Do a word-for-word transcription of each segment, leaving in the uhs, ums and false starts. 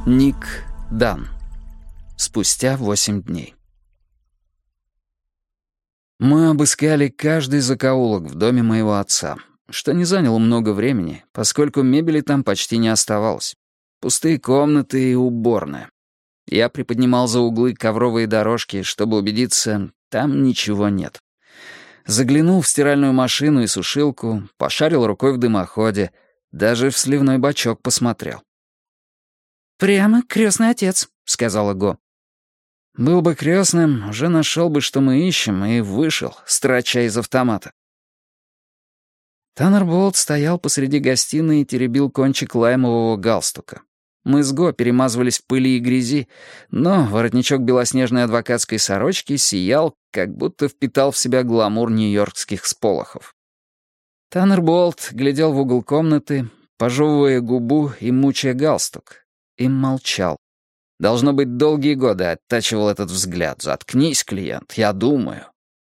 Ник Дан. Спустя восемь дней. Мы обыскали каждый закоулок в доме моего отца, что не заняло много времени, поскольку мебели там почти не оставалось. Пустые комнаты и уборная. Я приподнимал за углы ковровые дорожки, чтобы убедиться, там ничего нет. Заглянул в стиральную машину и сушилку, пошарил рукой в дымоходе, даже в сливной бачок посмотрел. «Прямо крестный отец», — сказала Го. Был бы крестным, уже нашел бы, что мы ищем, и вышел, строча из автомата. Таннер Болт стоял посреди гостиной и теребил кончик лаймового галстука. Мы с Го перемазывались в пыли и грязи, но воротничок белоснежной адвокатской сорочки сиял, как будто впитал в себя гламур нью-йоркских сполохов. Таннер Болт глядел в угол комнаты, пожевывая губу и мучая галстук, и молчал. Должно быть, долгие годы оттачивал этот взгляд. «Заткнись, клиент, я думаю».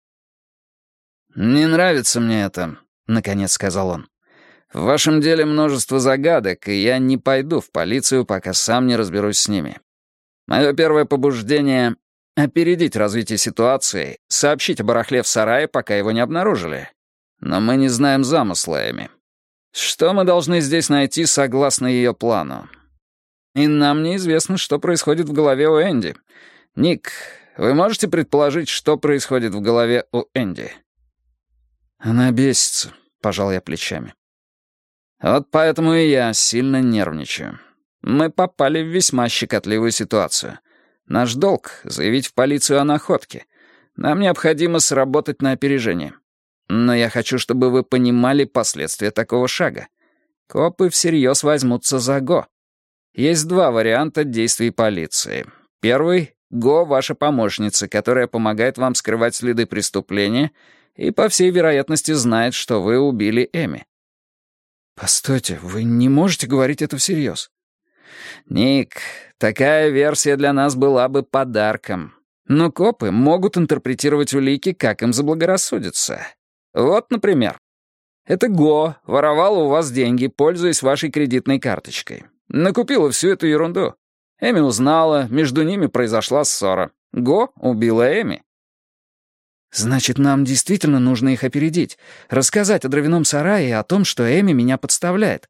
«Не нравится мне это», — наконец сказал он. «В вашем деле множество загадок, и я не пойду в полицию, пока сам не разберусь с ними. Мое первое побуждение — опередить развитие ситуации, сообщить о барахле в сарае, пока его не обнаружили. Но мы не знаем замысла Эми. Что мы должны здесь найти согласно ее плану? И нам неизвестно, что происходит в голове у Энди. Ник, вы можете предположить, что происходит в голове у Энди?» «Она бесится», — пожал я плечами. «Вот поэтому и я сильно нервничаю. Мы попали в весьма щекотливую ситуацию. Наш долг — заявить в полицию о находке. Нам необходимо сработать на опережение. Но я хочу, чтобы вы понимали последствия такого шага. Копы всерьез возьмутся за Го. Есть два варианта действий полиции. Первый — Го — ваша помощница, которая помогает вам скрывать следы преступления и, по всей вероятности, знает, что вы убили Эми». «Постойте, вы не можете говорить это всерьез?» «Ник, такая версия для нас была бы подарком. Но копы могут интерпретировать улики, как им заблагорассудится. Вот, например, это Го воровала у вас деньги, пользуясь вашей кредитной карточкой. Накупила всю эту ерунду. Эми узнала, между ними произошла ссора. Го убила Эми». «Значит, нам действительно нужно их опередить, рассказать о дровяном сарае и о том, что Эми меня подставляет».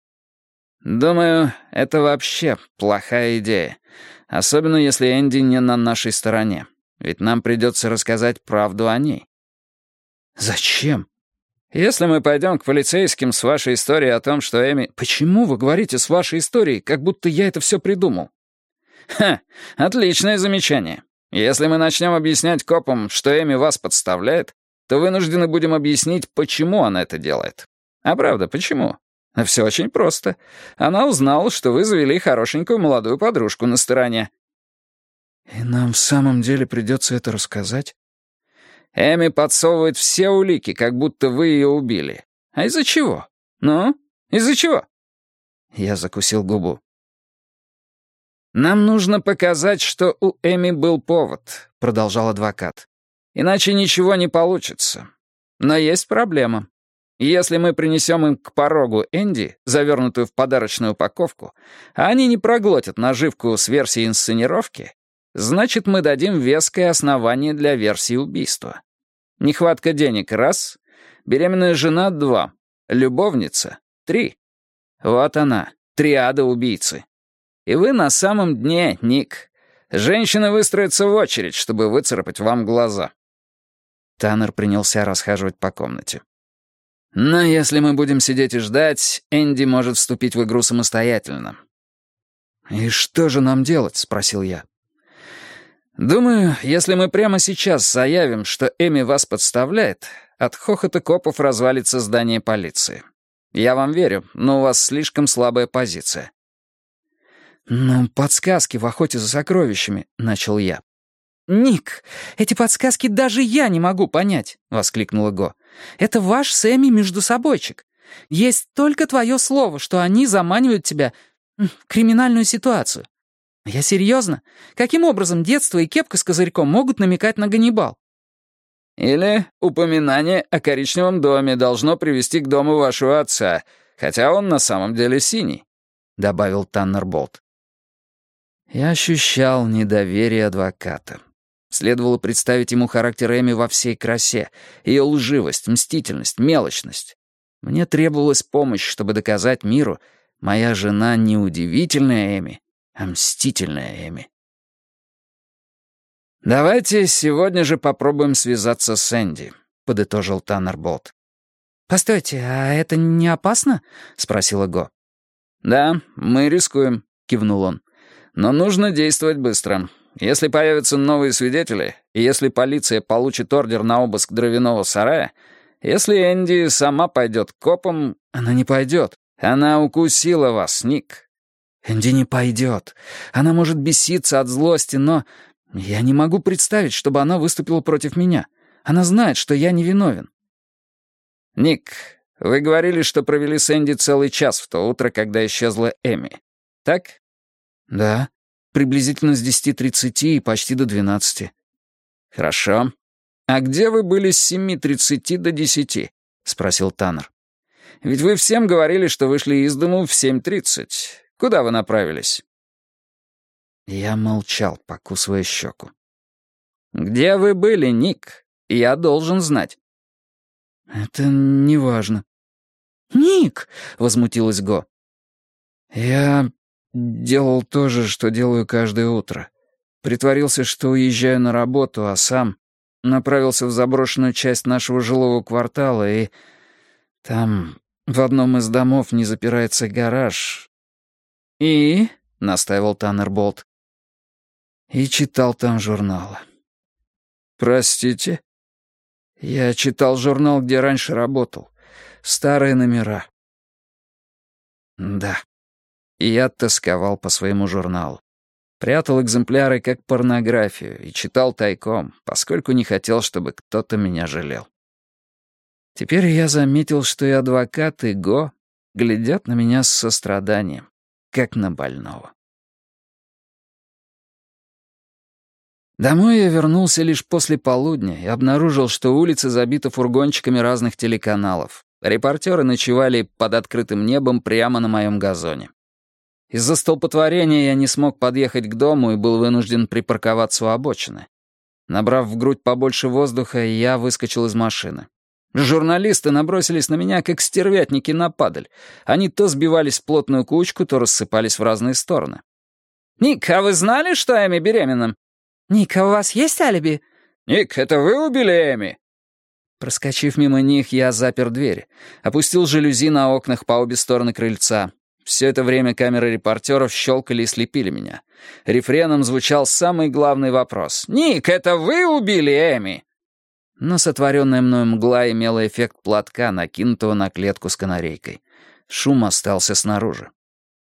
«Думаю, это вообще плохая идея. Особенно если Энди не на нашей стороне. Ведь нам придется рассказать правду о ней». «Зачем?» «Если мы пойдем к полицейским с вашей историей о том, что Эми...» «Почему вы говорите с вашей историей, как будто я это все придумал?» «Ха, отличное замечание. Если мы начнем объяснять копам, что Эми вас подставляет, то вынуждены будем объяснить, почему она это делает. А правда, почему? Все очень просто. Она узнала, что вы завели хорошенькую молодую подружку на стороне». «И нам в самом деле придется это рассказать?» Эми подсовывает все улики, как будто вы ее убили. А из-за чего? Ну, из-за чего?» Я закусил губу. «Нам нужно показать, что у Эми был повод», — продолжал адвокат. «Иначе ничего не получится. Но есть проблема. Если мы принесем им к порогу Энди, завернутую в подарочную упаковку, а они не проглотят наживку с версией инсценировки, значит, мы дадим веское основание для версии убийства. Нехватка денег — раз, беременная жена — два, любовница — три. Вот она, триада убийцы. И вы на самом дне, Ник. Женщины выстроятся в очередь, чтобы выцарапать вам глаза». Таннер принялся расхаживать по комнате. «Но если мы будем сидеть и ждать, Энди может вступить в игру самостоятельно». «И что же нам делать?» — спросил я. «Думаю, если мы прямо сейчас заявим, что Эми вас подставляет, от хохота копов развалится здание полиции. Я вам верю, но у вас слишком слабая позиция». «Ну, подсказки в охоте за сокровищами», — начал я. «Ник, эти подсказки даже я не могу понять», — воскликнула Го. «Это ваш с Эми междусобойчик. Есть только твое слово, что они заманивают тебя в криминальную ситуацию. Я серьезно? Каким образом детство и кепка с козырьком могут намекать на Ганнибал?» «Или упоминание о коричневом доме должно привести к дому вашего отца, хотя он на самом деле синий», — добавил Таннер Болт. Я ощущал недоверие адвоката. Следовало представить ему характер Эми во всей красе, ее лживость, мстительность, мелочность. Мне требовалась помощь, чтобы доказать миру, моя жена не удивительная Эми, а мстительная Эми. «Давайте сегодня же попробуем связаться с Энди», — подытожил Таннер Болт. «Постойте, а это не опасно?» — спросила Го. «Да, мы рискуем», — кивнул он. «Но нужно действовать быстро. Если появятся новые свидетели, и если полиция получит ордер на обыск дровяного сарая, если Энди сама пойдет к копам...» «Она не пойдет. Она укусила вас, Ник». «Энди не пойдет. Она может беситься от злости, но... я не могу представить, чтобы она выступила против меня. Она знает, что я невиновен». «Ник, вы говорили, что провели с Энди целый час в то утро, когда исчезла Эми. Так?» «Да. Приблизительно с десяти тридцати и почти до двенадцати». «Хорошо. А где вы были с семи тридцати до десяти?» — спросил Таннер. «Ведь вы всем говорили, что вышли из дому в семь тридцать. Куда вы направились?» Я молчал, покусывая щеку. «Где вы были, Ник? Я должен знать». «Это неважно». «Ник!» — возмутилась Го. «Я делал то же, что делаю каждое утро. Притворился, что уезжаю на работу, а сам направился в заброшенную часть нашего жилого квартала, и там в одном из домов не запирается гараж». «И?» — настаивал Таннер Болт. «И читал там журналы». «Простите?» «Я читал журнал, где раньше работал. Старые номера». «Да». И я тосковал по своему журналу. Прятал экземпляры как порнографию и читал тайком, поскольку не хотел, чтобы кто-то меня жалел. Теперь я заметил, что и адвокат, и Го глядят на меня с состраданием, как на больного. Домой я вернулся лишь после полудня и обнаружил, что улица забита фургончиками разных телеканалов. Репортеры ночевали под открытым небом прямо на моем газоне. Из-за столпотворения я не смог подъехать к дому и был вынужден припарковаться у обочины. Набрав в грудь побольше воздуха, я выскочил из машины. Журналисты набросились на меня, как стервятники на падаль. Они то сбивались в плотную кучку, то рассыпались в разные стороны. «Ник, а вы знали, что Эми беременна?» «Ник, а у вас есть алиби?» «Ник, это вы убили Эми?» Проскочив мимо них, я запер дверь, опустил жалюзи на окнах по обе стороны крыльца. Все это время камеры репортеров щелкали и слепили меня. Рефреном звучал самый главный вопрос. «Ник, это вы убили Эми?» Но сотворенная мною мгла имела эффект платка, накинутого на клетку с канарейкой. Шум остался снаружи.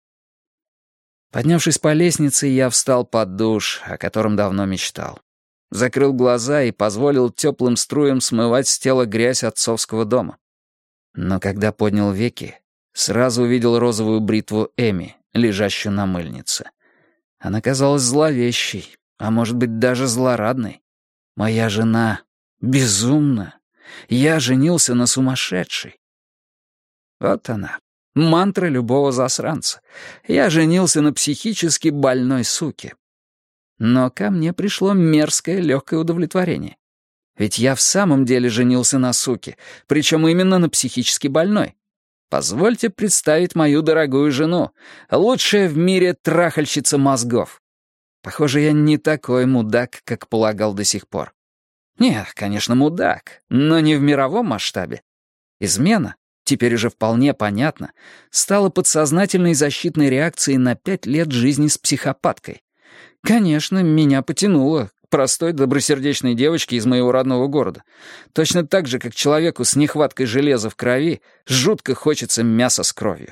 Поднявшись по лестнице, я встал под душ, о котором давно мечтал. Закрыл глаза и позволил теплым струям смывать с тела грязь отцовского дома. Но когда поднял веки, сразу увидел розовую бритву Эми, лежащую на мыльнице. Она казалась зловещей, а может быть даже злорадной. Моя жена безумна. Я женился на сумасшедшей. Вот она, мантра любого засранца. Я женился на психически больной суке. Но ко мне пришло мерзкое легкое удовлетворение. Ведь я в самом деле женился на суке, причем именно на психически больной. Позвольте представить мою дорогую жену, лучшая в мире трахальщица мозгов. Похоже, я не такой мудак, как полагал до сих пор. Нет, конечно, мудак, но не в мировом масштабе. Измена, теперь уже вполне понятно, стала подсознательной защитной реакцией на пять лет жизни с психопаткой. Конечно, меня потянуло к простой добросердечной девочке из моего родного города. Точно так же, как человеку с нехваткой железа в крови жутко хочется мяса с кровью.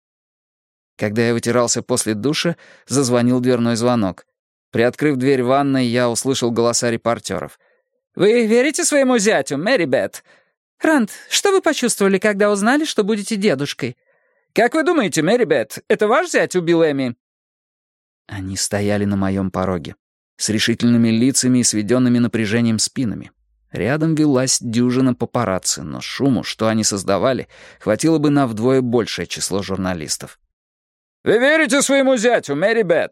Когда я вытирался после душа, зазвонил дверной звонок. Приоткрыв дверь ванной, я услышал голоса репортеров. «Вы верите своему зятю, Мэри Бет?» «Ранд, что вы почувствовали, когда узнали, что будете дедушкой?» «Как вы думаете, Мэри Бет, это ваш зять убил Эми?» Они стояли на моем пороге, с решительными лицами и сведенными напряжением спинами. Рядом велась дюжина папарацци, но шуму, что они создавали, хватило бы на вдвое большее число журналистов. «Вы верите своему зятю, Мэри Бет?»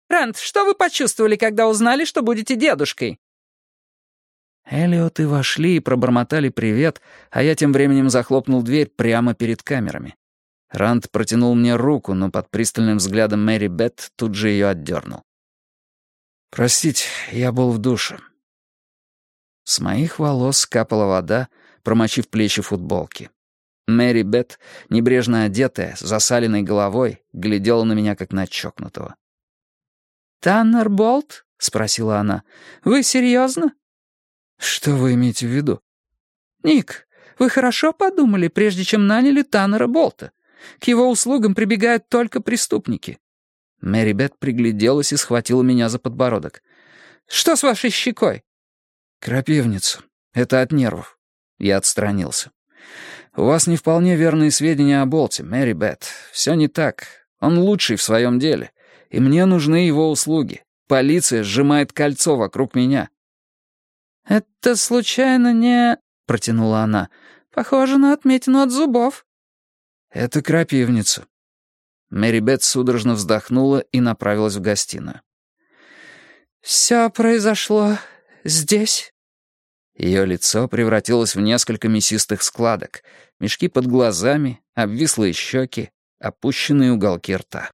Рант, что вы почувствовали, когда узнали, что будете дедушкой?» Эллиоты вошли и пробормотали привет, а я тем временем захлопнул дверь прямо перед камерами. Рант протянул мне руку, но под пристальным взглядом Мэри Бет тут же ее отдернул. «Простите, я был в душе». С моих волос капала вода, промочив плечи футболки. Мэри Бет, небрежно одетая, с засаленной головой, глядела на меня, как на чокнутого. «Таннер Болт?» — спросила она. «Вы серьезно?» «Что вы имеете в виду?» «Ник, вы хорошо подумали, прежде чем наняли Таннера Болта? К его услугам прибегают только преступники». Мэри Бет пригляделась и схватила меня за подбородок. «Что с вашей щекой?» «Крапивница. Это от нервов». Я отстранился. «У вас не вполне верные сведения о Болте, Мэри Бет. Все не так. Он лучший в своем деле. И мне нужны его услуги. Полиция сжимает кольцо вокруг меня». «Это случайно не...» — протянула она. «Похоже на отметину от зубов». «Это крапивница». Мэри Бет судорожно вздохнула и направилась в гостиную. «Все произошло здесь?» Ее лицо превратилось в несколько мясистых складок, мешки под глазами, обвислые щеки, опущенные уголки рта.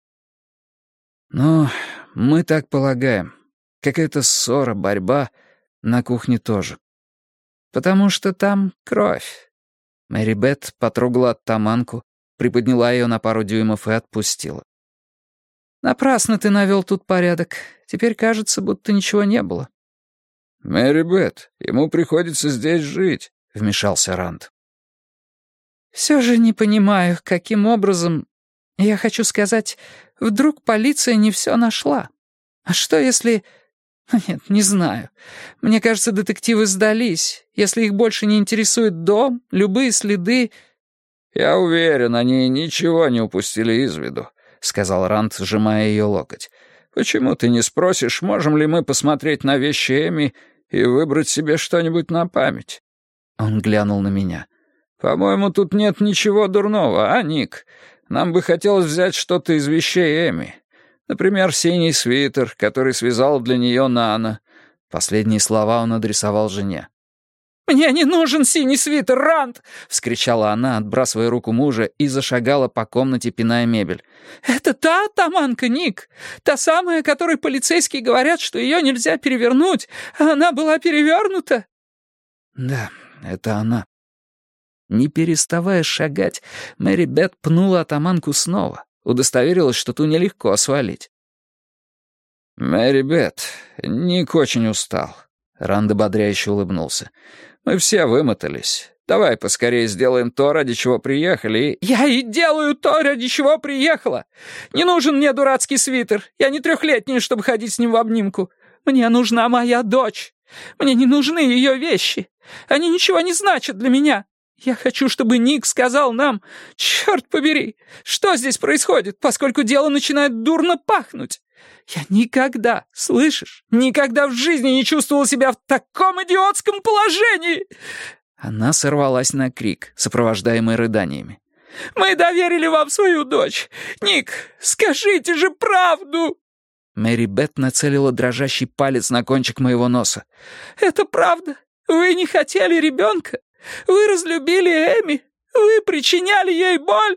«Ну, мы так полагаем. Какая-то ссора, борьба, на кухне тоже. Потому что там кровь». Мэри Бет потрогала оттаманку, приподняла ее на пару дюймов и отпустила. «Напрасно ты навел тут порядок. Теперь кажется, будто ничего не было». «Мэри Бет, ему приходится здесь жить», — вмешался Ранд. «Все же не понимаю, каким образом... Я хочу сказать, вдруг полиция не все нашла. А что если... Нет, не знаю. Мне кажется, детективы сдались. Если их больше не интересует дом, любые следы...» «Я уверен, они ничего не упустили из виду», — сказал Ранд, сжимая ее локоть. «Почему ты не спросишь, можем ли мы посмотреть на вещи Эми и выбрать себе что-нибудь на память?» Он глянул на меня. «По-моему, тут нет ничего дурного, а, Ник? Нам бы хотелось взять что-то из вещей Эми. Например, синий свитер, который связал для нее Нана». Последние слова он адресовал жене. «Мне не нужен синий свитер, Ранд!» — вскричала она, отбрасывая руку мужа, и зашагала по комнате, пиная мебель. «Это та атаманка, Ник! Та самая, которой полицейские говорят, что ее нельзя перевернуть, а она была перевернута?» «Да, это она». Не переставая шагать, Мэри Бет пнула атаманку снова, удостоверилась, что ту нелегко свалить. «Мэри Бет, Ник очень устал», — Ранд ободряюще улыбнулся. «Мы все вымотались. Давай поскорее сделаем то, ради чего приехали, и...» «Я и делаю то, ради чего приехала. Не нужен мне дурацкий свитер. Я не трехлетняя, чтобы ходить с ним в обнимку. Мне нужна моя дочь. Мне не нужны ее вещи. Они ничего не значат для меня. Я хочу, чтобы Ник сказал нам, черт побери, что здесь происходит, поскольку дело начинает дурно пахнуть. Я никогда, слышишь, никогда в жизни не чувствовала себя в таком идиотском положении!» Она сорвалась на крик, сопровождаемый рыданиями. «Мы доверили вам свою дочь. Ник, скажите же правду!» Мэри Бет нацелила дрожащий палец на кончик моего носа. «Это правда? Вы не хотели ребенка? Вы разлюбили Эми? Вы причиняли ей боль?»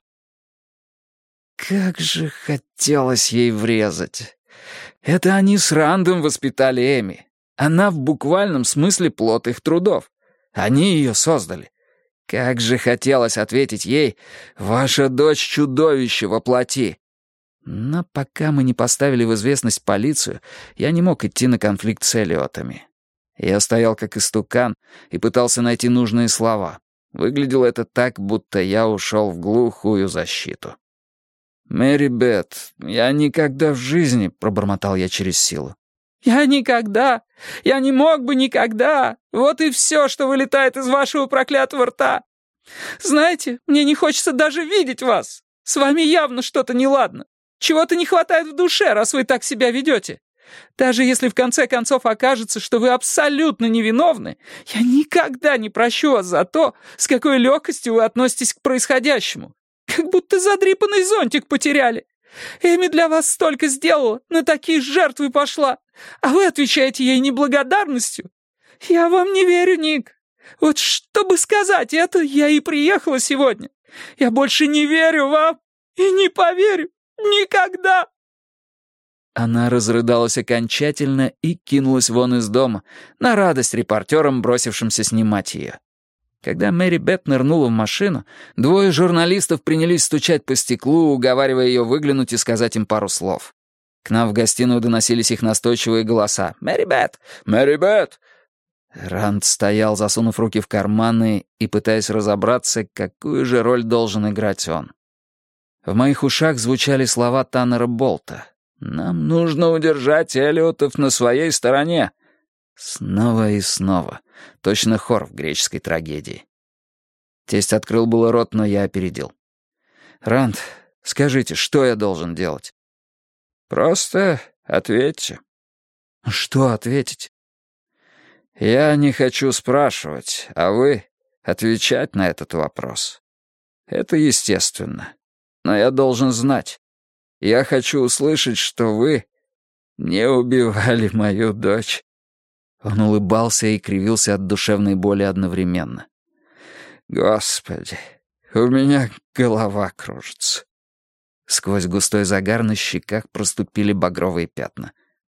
Как же хотелось ей врезать. Это они с Рандом воспитали Эми. Она в буквальном смысле плод их трудов. Они ее создали. Как же хотелось ответить ей: «Ваша дочь чудовище во плоти». Но пока мы не поставили в известность полицию, я не мог идти на конфликт с Эллиотами. Я стоял как истукан и пытался найти нужные слова. Выглядело это так, будто я ушел в глухую защиту. «Мэри Бет, я никогда в жизни», — пробормотал я через силу. «Я никогда! Я не мог бы никогда! Вот и все, что вылетает из вашего проклятого рта! Знаете, мне не хочется даже видеть вас! С вами явно что-то неладно! Чего-то не хватает в душе, раз вы так себя ведете! Даже если в конце концов окажется, что вы абсолютно невиновны, я никогда не прощу вас за то, с какой легкостью вы относитесь к происходящему. Как будто задрипанный зонтик потеряли. Эми для вас столько сделала, на такие жертвы пошла, а вы отвечаете ей неблагодарностью. Я вам не верю, Ник. Вот чтобы сказать это, я и приехала сегодня. Я больше не верю вам и не поверю. Никогда!» Она разрыдалась окончательно и кинулась вон из дома, на радость репортерам, бросившимся снимать ее. Когда Мэри Бет нырнула в машину, двое журналистов принялись стучать по стеклу, уговаривая ее выглянуть и сказать им пару слов. К нам в гостиную доносились их настойчивые голоса. «Мэри Бет! Мэри Бет!» Ранд стоял, засунув руки в карманы и пытаясь разобраться, какую же роль должен играть он. В моих ушах звучали слова Таннера Болта. «Нам нужно удержать Эллиотов на своей стороне». Снова и снова. Точно хор в греческой трагедии. Тесть открыл было рот, но я опередил. «Ранд, скажите, что я должен делать?» «Просто ответьте». «Что ответить?» «Я не хочу спрашивать, а вы отвечать на этот вопрос. Это естественно. Но я должен знать. Я хочу услышать, что вы не убивали мою дочь». Он улыбался и кривился от душевной боли одновременно. «Господи, у меня голова кружится». Сквозь густой загар на щеках проступили багровые пятна.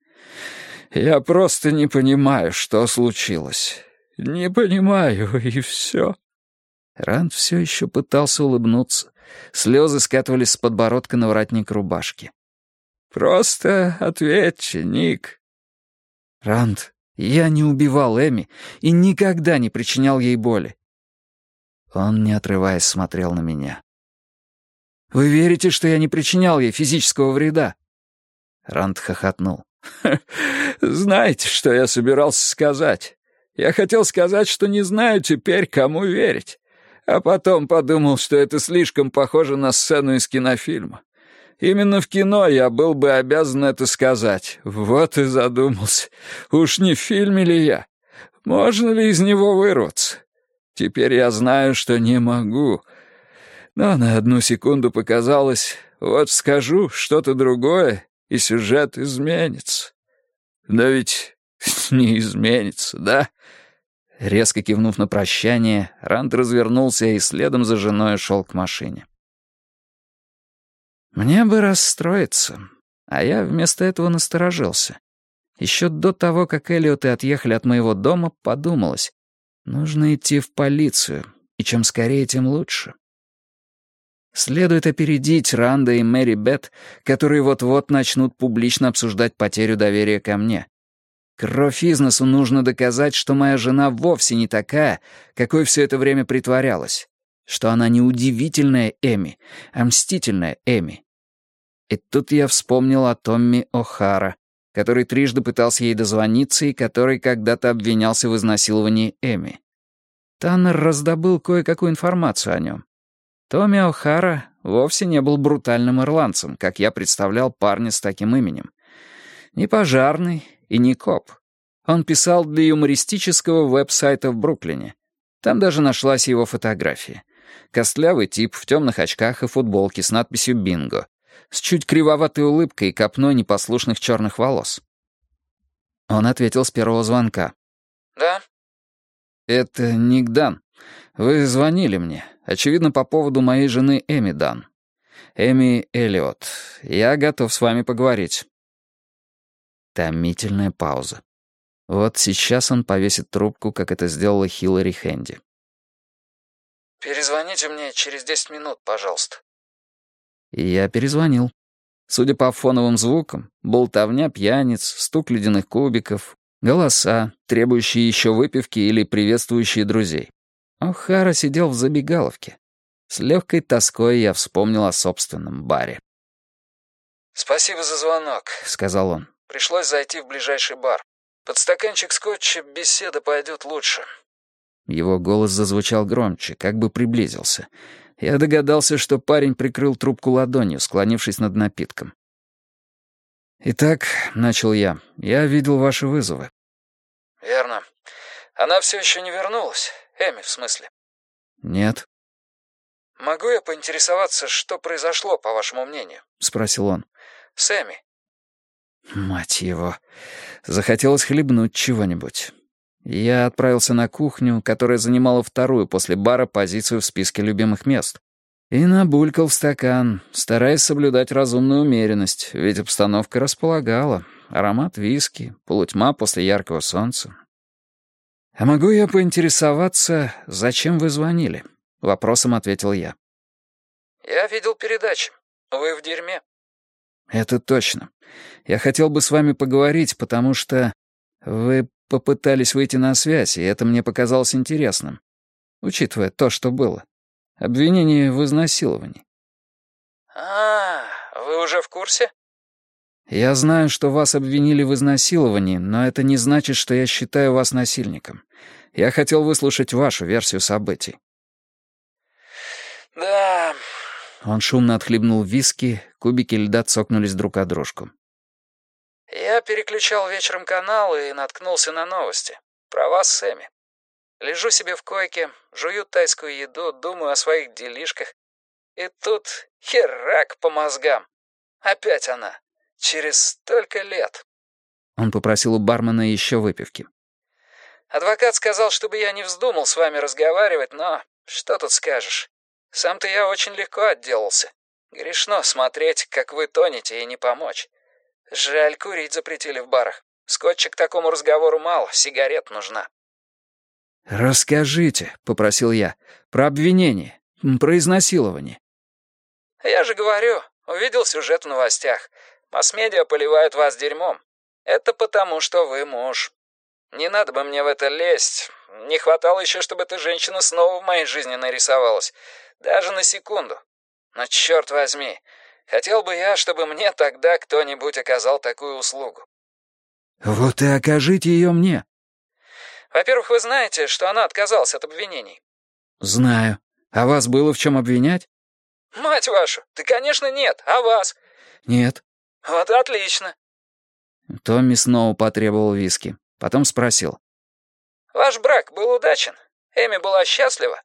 «Я просто не понимаю, что случилось. Не понимаю, и все». Ранд все еще пытался улыбнуться. Слезы скатывались с подбородка на воротник рубашки. «Просто ответьте, Ник». «Ранд, я не убивал Эми и никогда не причинял ей боли». Он, не отрываясь, смотрел на меня. «Вы верите, что я не причинял ей физического вреда?» Ранд хохотнул. «Знаете, что я собирался сказать? Я хотел сказать, что не знаю теперь, кому верить. А потом подумал, что это слишком похоже на сцену из кинофильма. Именно в кино я был бы обязан это сказать. Вот и задумался. Уж не в фильме ли я? Можно ли из него вырваться? Теперь я знаю, что не могу. Но на одну секунду показалось, вот скажу что-то другое, и сюжет изменится. Но ведь не изменится, да?» Резко кивнув на прощание, Ранд развернулся и следом за женой шел к машине. Мне бы расстроиться, а я вместо этого насторожился. Еще до того, как Эллиоты отъехали от моего дома, подумалось, нужно идти в полицию, и чем скорее, тем лучше. Следует опередить Ранда и Мэри Бет, которые вот-вот начнут публично обсуждать потерю доверия ко мне. Кровь из носу нужно доказать, что моя жена вовсе не такая, какой все это время притворялась, что она не удивительная Эми, а мстительная Эми. И тут я вспомнил о Томми О'Хара, который трижды пытался ей дозвониться и который когда-то обвинялся в изнасиловании Эми. Таннер раздобыл кое-какую информацию о нем. Томми О'Хара вовсе не был брутальным ирландцем, как я представлял парня с таким именем. Не пожарный и не коп. Он писал для юмористического веб-сайта в Бруклине. Там даже нашлась его фотография. Костлявый тип в темных очках и футболке с надписью «Бинго», с чуть кривоватой улыбкой и копной непослушных черных волос. Он ответил с первого звонка. «Да?» «Это Ник Дан. Вы звонили мне. Очевидно, по поводу моей жены Эми Дан. Эми Эллиот. Я готов с вами поговорить». Томительная пауза. Вот сейчас он повесит трубку, как это сделала Хиллари Хэнди. «Перезвоните мне через десять минут, пожалуйста». И я перезвонил. Судя по фоновым звукам, болтовня пьяниц, стук ледяных кубиков, голоса, требующие еще выпивки или приветствующие друзей. О'Хара сидел в забегаловке. С легкой тоской я вспомнил о собственном баре. «Спасибо за звонок», — сказал он. «Пришлось зайти в ближайший бар. Под стаканчик скотча беседа пойдет лучше». Его голос зазвучал громче, как бы приблизился. Я догадался, что парень прикрыл трубку ладонью, склонившись над напитком. «Итак», — начал я, — «я видел ваши вызовы». «Верно. Она все еще не вернулась? Эми, в смысле?» «Нет». «Могу я поинтересоваться, что произошло, по вашему мнению?» — спросил он. «С Эми». Мать его. Захотелось хлебнуть чего-нибудь. Я отправился на кухню, которая занимала вторую после бара позицию в списке любимых мест. И набулькал в стакан, стараясь соблюдать разумную умеренность, ведь обстановка располагала. Аромат виски, полутьма после яркого солнца. «А могу я поинтересоваться, зачем вы звонили?» — вопросом ответил я. «Я видел передачи. Вы в дерьме». «Это точно. Я хотел бы с вами поговорить, потому что вы попытались выйти на связь, и это мне показалось интересным, учитывая то, что было. Обвинение в изнасиловании». «А, вы уже в курсе?» «Я знаю, что вас обвинили в изнасиловании, но это не значит, что я считаю вас насильником. Я хотел выслушать вашу версию событий». «Да...» Он шумно отхлебнул виски, кубики льда цокнулись друг о дружку. «Я переключал вечером канал и наткнулся на новости. Про вас с Эми. Лежу себе в койке, жую тайскую еду, думаю о своих делишках. И тут херак по мозгам. Опять она. Через столько лет». Он попросил у бармена еще выпивки. «Адвокат сказал, чтобы я не вздумал с вами разговаривать, но что тут скажешь? Сам-то я очень легко отделался. Грешно смотреть, как вы тонете, и не помочь. Жаль, курить запретили в барах. Скотча к такому разговору мало, сигарет нужна». «Расскажите», — попросил я, — «про обвинение, про изнасилование». «Я же говорю, увидел сюжет в новостях. Масс-медиа поливают вас дерьмом. Это потому, что вы муж. Не надо бы мне в это лезть. Не хватало еще, чтобы эта женщина снова в моей жизни нарисовалась. Даже на секунду. Но черт возьми, хотел бы я, чтобы мне тогда кто-нибудь оказал такую услугу». «Вот и окажите ее мне». «Во-первых, вы знаете, что она отказалась от обвинений?» «Знаю. А вас было в чем обвинять?» «Мать вашу, да, конечно, нет. А вас?» «Нет». «Вот отлично». Томми снова потребовал виски. Потом спросил. «Ваш брак был удачен? Эми была счастлива?»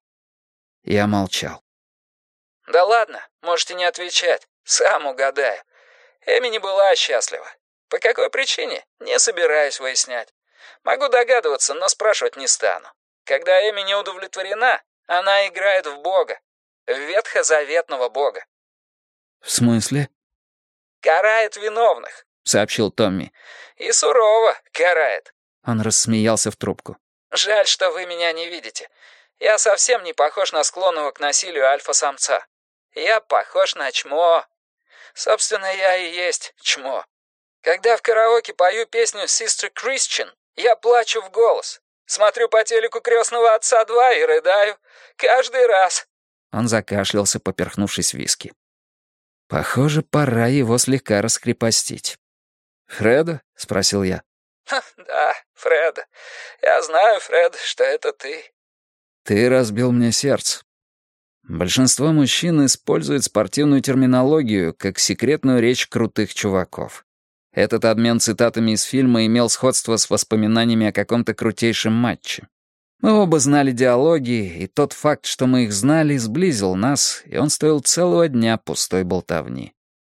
Я молчал. «Да ладно, можете не отвечать. Сам угадаю. Эми не была счастлива. По какой причине? Не собираюсь выяснять. Могу догадываться, но спрашивать не стану. Когда Эми не удовлетворена, она играет в Бога. В ветхозаветного Бога». «В смысле?» «Карает виновных», — сообщил Томми. «И сурово карает». Он рассмеялся в трубку. «Жаль, что вы меня не видите. Я совсем не похож на склонного к насилию альфа-самца. Я похож на чмо. Собственно, я и есть чмо. Когда в караоке пою песню «Sister Christian», я плачу в голос. Смотрю по телеку «Крестного отца два» и рыдаю. Каждый раз». Он закашлялся, поперхнувшись виски. Похоже, пора его слегка раскрепостить. «Фреда?» — спросил я. «Да, Фреда. Я знаю, Фред, что это ты». «Ты разбил мне сердце». Большинство мужчин используют спортивную терминологию как секретную речь крутых чуваков. Этот обмен цитатами из фильма имел сходство с воспоминаниями о каком-то крутейшем матче. Мы оба знали диалоги, и тот факт, что мы их знали, сблизил нас, и он стоил целого дня пустой болтовни.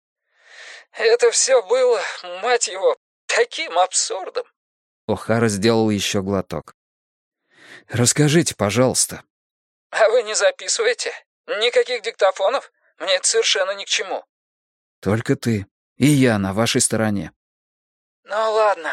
«Это все было, мать его, таким абсурдом». О'Хара сделал еще глоток. «Расскажите, пожалуйста». «А вы не записываете? Никаких диктофонов? Мне это совершенно ни к чему». «Только ты. И я на вашей стороне». «Ну ладно.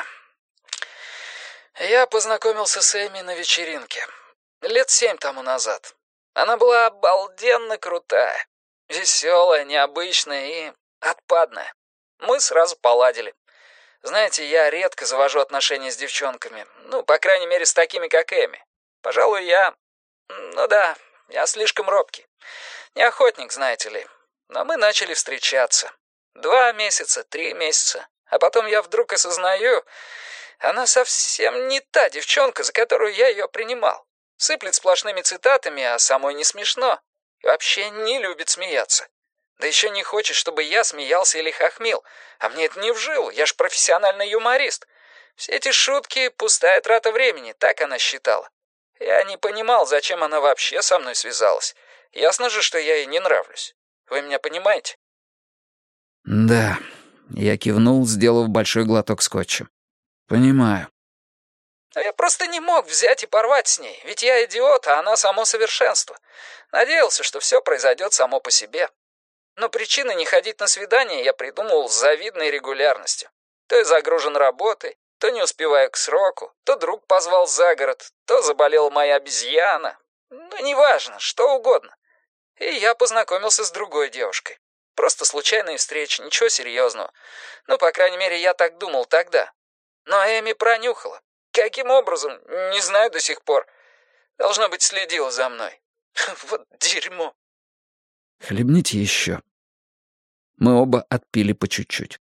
Я познакомился с Эми на вечеринке. Лет семь тому назад. Она была обалденно крутая. Веселая, необычная и отпадная. Мы сразу поладили. Знаете, я редко завожу отношения с девчонками. Ну, по крайней мере, с такими, как Эми. Пожалуй, я... Ну да, я слишком робкий. Не охотник, знаете ли. Но мы начали встречаться. Два месяца, три месяца. А потом я вдруг осознаю, она совсем не та девчонка, за которую я ее принимал. Сыплет сплошными цитатами, а самой не смешно. И вообще не любит смеяться. Да еще не хочет, чтобы я смеялся или хохмил. А мне это не в жилу, я ж профессиональный юморист. Все эти шутки — пустая трата времени, так она считала. Я не понимал, зачем она вообще со мной связалась. Ясно же, что я ей не нравлюсь. Вы меня понимаете?» «Да», — я кивнул, сделав большой глоток скотча. «Понимаю». Но я просто не мог взять и порвать с ней, ведь я идиот, а она само совершенство. Надеялся, что все произойдет само по себе. Но причины не ходить на свидание я придумывал с завидной регулярностью. То я загружен работой, то не успеваю к сроку, то друг позвал за город, то заболела моя обезьяна. Ну, неважно, что угодно. И я познакомился с другой девушкой. Просто случайная встреча, ничего серьезного. Ну, по крайней мере, я так думал тогда. Но Эми пронюхала. Каким образом? Не знаю до сих пор. Должно быть, следила за мной. Вот дерьмо. «Хлебните еще». Мы оба отпили по чуть-чуть.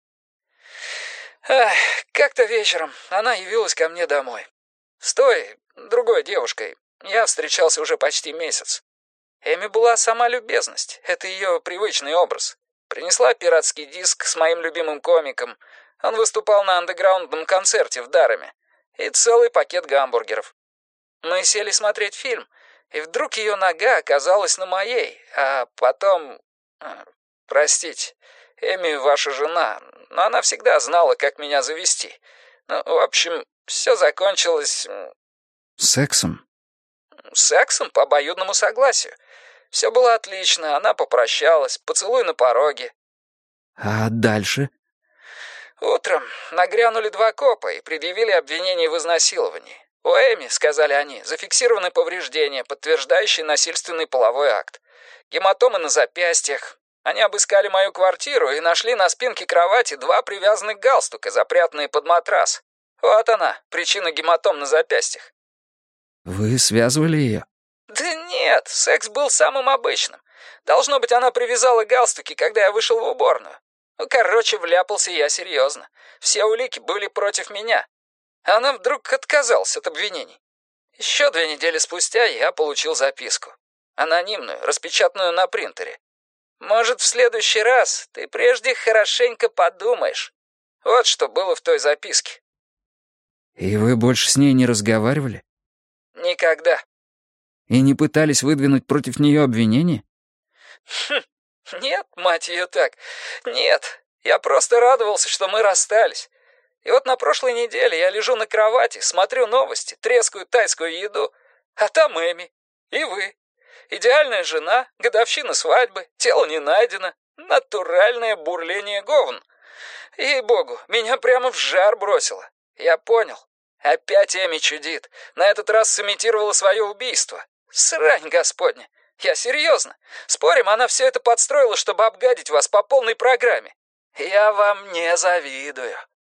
Ах, как-то вечером она явилась ко мне домой. С той, другой девушкой, я встречался уже почти месяц. Эми была сама любезность, это ее привычный образ. Принесла пиратский диск с моим любимым комиком. Он выступал на андеграундном концерте в Дареме. И целый пакет гамбургеров. Мы сели смотреть фильм, и вдруг ее нога оказалась на моей, а потом... Простите, Эми ваша жена, но она всегда знала, как меня завести. Ну, в общем, все закончилось... Сексом? Сексом по обоюдному согласию. Все было отлично, она попрощалась, поцелуй на пороге. А дальше? Утром нагрянули два копа и предъявили обвинение в изнасиловании. У Эми, сказали они, зафиксированы повреждения, подтверждающие насильственный половой акт. Гематомы на запястьях. Они обыскали мою квартиру и нашли на спинке кровати два привязанных галстука, запрятанные под матрас. Вот она, причина гематом на запястьях. Вы связывали ее? Да нет, секс был самым обычным. Должно быть, она привязала галстуки, когда я вышел в уборную. Ну, короче, вляпался я серьезно. Все улики были против меня. Она вдруг отказалась от обвинений. Еще две недели спустя я получил записку. Анонимную, распечатанную на принтере. Может, в следующий раз ты прежде хорошенько подумаешь. Вот что было в той записке. И вы больше с ней не разговаривали? Никогда. И не пытались выдвинуть против нее обвинения? Хм. Нет, мать ее так, нет. Я просто радовался, что мы расстались. И вот на прошлой неделе я лежу на кровати, смотрю новости, трескаю тайскую еду, а там Эми. И вы. Идеальная жена, годовщина свадьбы, тело не найдено, натуральное бурление говн. Ей-богу, меня прямо в жар бросило. Я понял. Опять Эми чудит. На этот раз сымитировала свое убийство. Срань господня. Я серьезно. Спорим, она все это подстроила, чтобы обгадить вас по полной программе. Я вам не завидую.